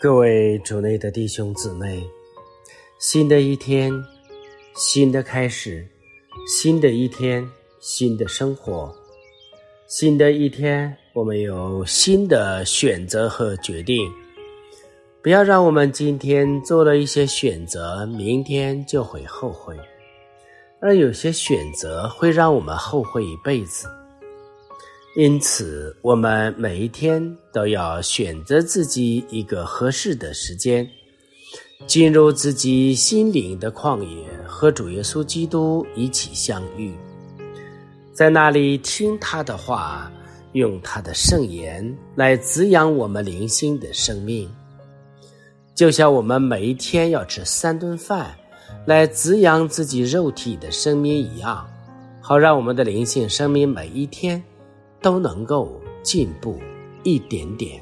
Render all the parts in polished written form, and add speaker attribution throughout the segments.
Speaker 1: 各位主内的弟兄姊妹，新的一天，新的开始，新的一天，新的生活，新的一天，我们有新的选择和决定。不要让我们今天做了一些选择，明天就会后悔，而有些选择会让我们后悔一辈子。因此，我们每一天都要选择自己一个合适的时间，进入自己心灵的旷野，和主耶稣基督一起相遇，在那里听他的话，用他的圣言来滋养我们灵性的生命。就像我们每一天要吃3顿饭来滋养自己肉体的生命一样，好让我们的灵性生命每一天都能够进步一点点。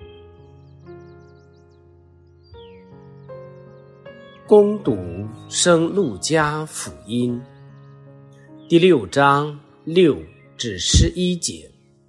Speaker 1: 恭读圣路加福音第6章6至11节。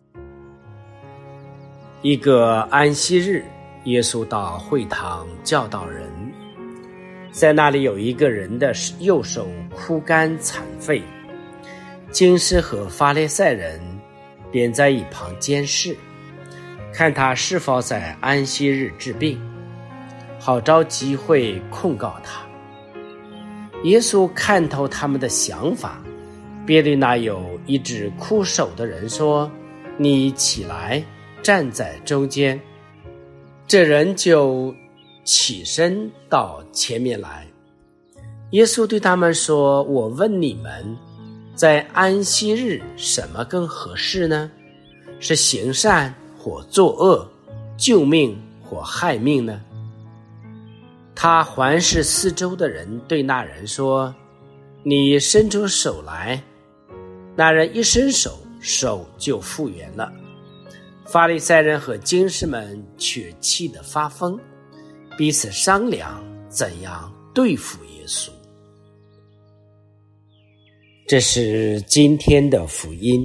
Speaker 1: 一个安息日，耶稣到会堂教导人，在那里有一个人的右手枯干残废，经师和法利赛人便在一旁监视，看他是否在安息日治病，好找机会控告他。耶稣看透他们的想法，便对那有一只枯手的人说：“你起来，站在中间。”这人就起身到前面来。耶稣对他们说：“我问你们，在安息日什么更合适呢？是行善或作恶，救命或害命呢？”他环视四周的人，对那人说：“你伸出手来。”那人一伸手，手就复原了。法利赛人和经师们却气得发疯，彼此商量怎样对付耶稣。这是今天的福音。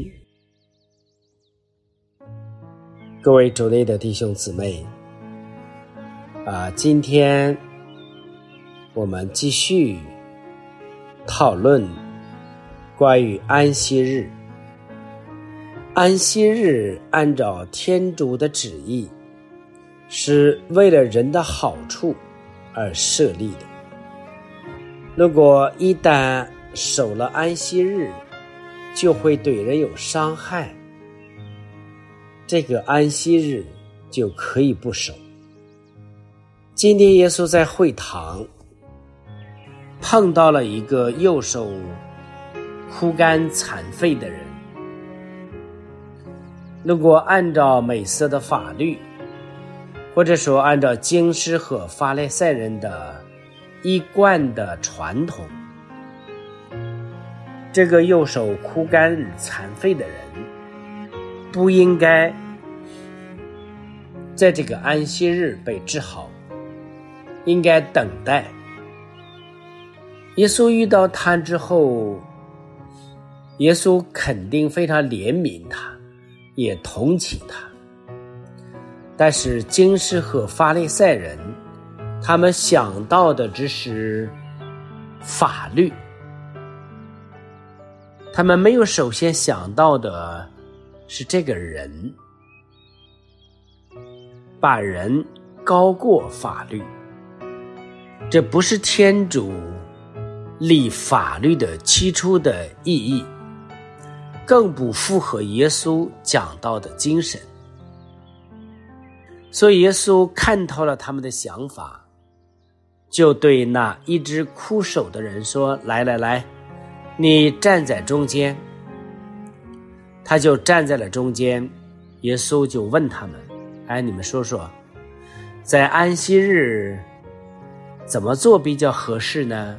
Speaker 1: 各位主内的弟兄姊妹，今天我们继续讨论关于安息日。安息日按照天主的旨意，是为了人的好处而设立的。如果一旦守了安息日，就会对人有伤害，这个安息日就可以不守。今天耶稣在会堂碰到了一个右手枯干残废的人。如果按照美色的法律，或者说按照经师和法利赛人的一贯的传统，这个右手枯干残废的人不应该在这个安息日被治好，应该等待。耶稣遇到他之后，耶稣肯定非常怜悯他，也同情他。但是经师和法利赛人，他们想到的只是法律，他们没有首先想到的是这个人，把人高过法律。这不是天主立法律的起初的意义，更不符合耶稣讲道的精神。所以耶稣看透了他们的想法，就对那一只枯手的人说：“来来来，你站在中间。”他就站在了中间。耶稣就问他们：“你们说说，在安息日怎么做比较合适呢？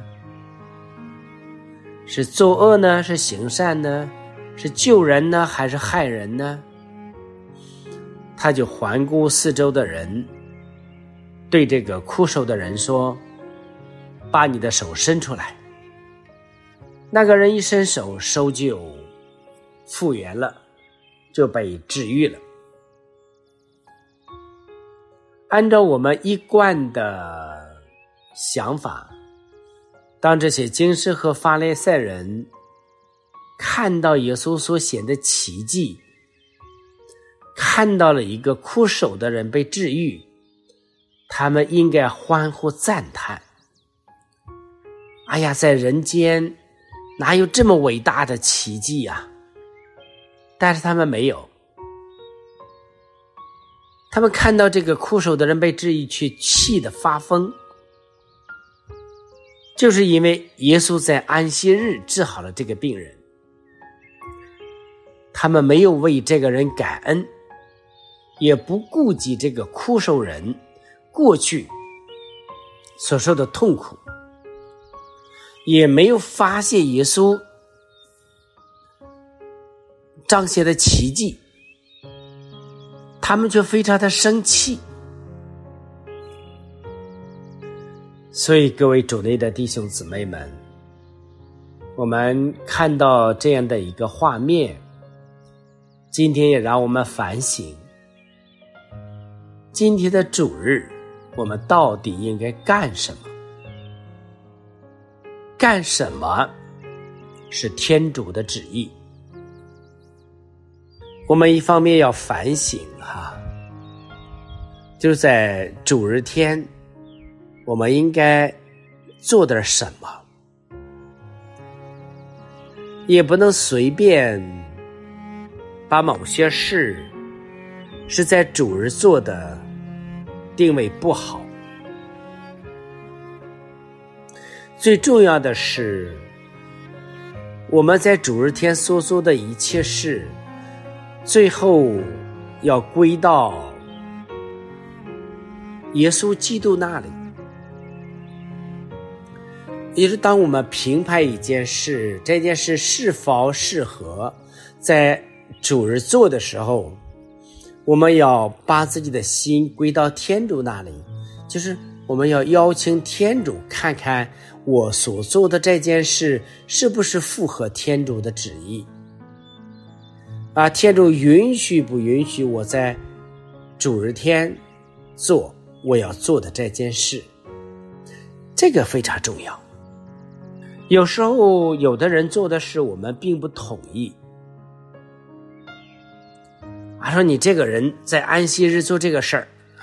Speaker 1: 是作恶呢？是行善呢？是救人呢？还是害人呢？”他就环顾四周的人，对这个枯手的人说：“把你的手伸出来。”那个人一伸手，手就复原了，就被治愈了。 按照我们一贯的想法，当这些经师和法利赛人看到耶稣所显的奇迹，看到了一个枯手的人被治愈，他们应该欢呼赞叹。哎呀，在人间哪有这么伟大的奇迹啊？但是他们没有，他们看到这个枯手的人被治愈，却气得发疯，就是因为耶稣在安息日治好了这个病人，他们没有为这个人感恩，也不顾及这个枯手人过去所受的痛苦，也没有发现耶稣彰显的奇迹，他们却非常的生气。所以各位主内的弟兄姊妹们，我们看到这样的一个画面，今天也让我们反省，今天的主日我们到底应该干什么？干什么是天主的旨意？我们一方面要反省就是在主日天我们应该做点什么，也不能随便把某些事是在主日做的定位不好。最重要的是，我们在主日天所做的一切事，最后要归到耶稣基督那里。也就是当我们评判一件事，这件事是否适合在主日做的时候，我们要把自己的心归到天主那里，就是我们要邀请天主看看我所做的这件事是不是符合天主的旨意天主允许不允许我在主日天做我要做的这件事，这个非常重要。有时候有的人做的事我们并不同意，说你这个人在安息日做这个事儿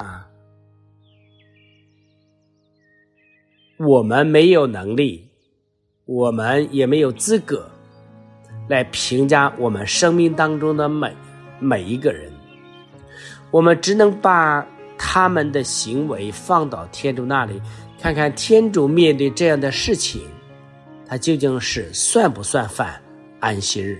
Speaker 1: 我们没有能力，我们也没有资格来评价我们生命当中的每一个人，我们只能把他们的行为放到天主那里，看看天主面对这样的事情，他究竟是算不算犯安息日。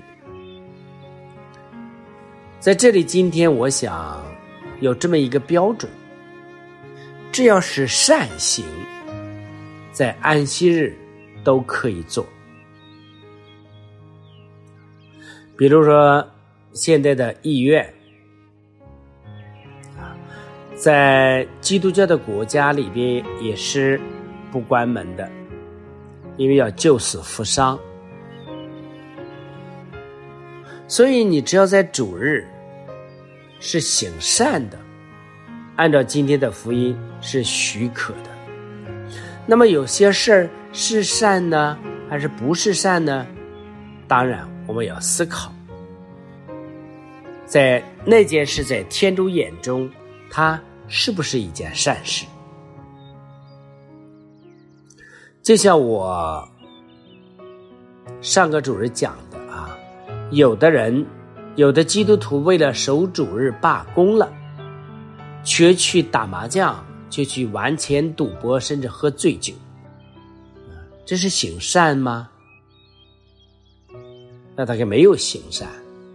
Speaker 1: 在这里今天我想有这么一个标准，只要是善行，在安息日都可以做。比如说现在的医院在基督教的国家里边也是不关门的，因为要救死扶伤。所以你只要在主日是行善的，按照今天的福音是许可的。那么有些事儿是善呢还是不是善呢？当然我们要思考，在那件事在天主眼中它是不是一件善事。就像我上个主日讲的有的基督徒为了守主日罢工了，却去打麻将，却去玩钱赌博，甚至喝醉酒，这是行善吗？那大概没有行善。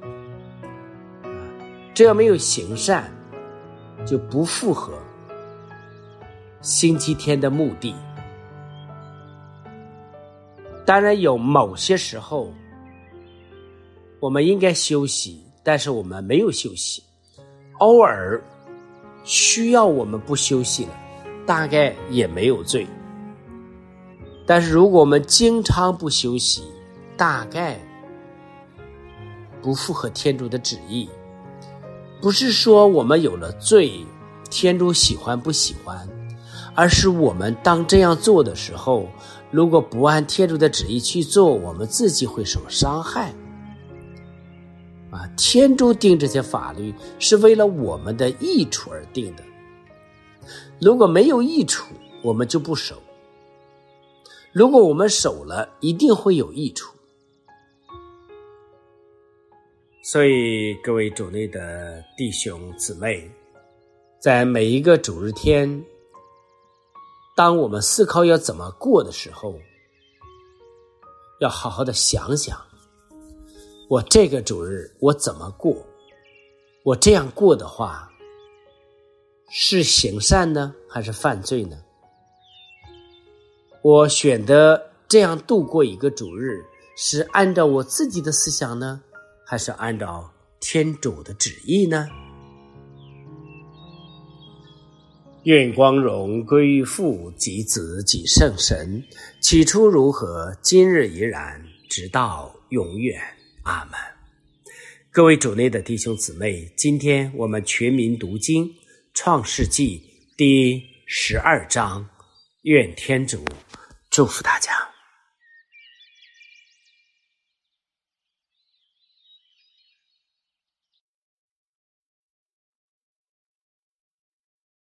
Speaker 1: 只要没有行善，就不符合星期天的目的。当然有某些时候我们应该休息，但是我们没有休息，偶尔需要我们不休息了，大概也没有罪。但是如果我们经常不休息，大概不符合天主的旨意。不是说我们有了罪天主喜欢不喜欢，而是我们当这样做的时候，如果不按天主的旨意去做，我们自己会受伤害。天主定这些法律是为了我们的益处而定的，如果没有益处，我们就不守；如果我们守了，一定会有益处。所以各位主内的弟兄姊妹，在每一个主日天，当我们思考要怎么过的时候，要好好的想想，我这个主日我怎么过，我这样过的话是行善呢还是犯罪呢？我选择这样度过一个主日，是按照我自己的思想呢，还是按照天主的旨意呢？愿光荣归于父及子及圣神，起初如何，今日已然，直到永远。阿们。各位主内的弟兄姊妹，今天我们全民读经创世纪第12章，愿天主祝福大家。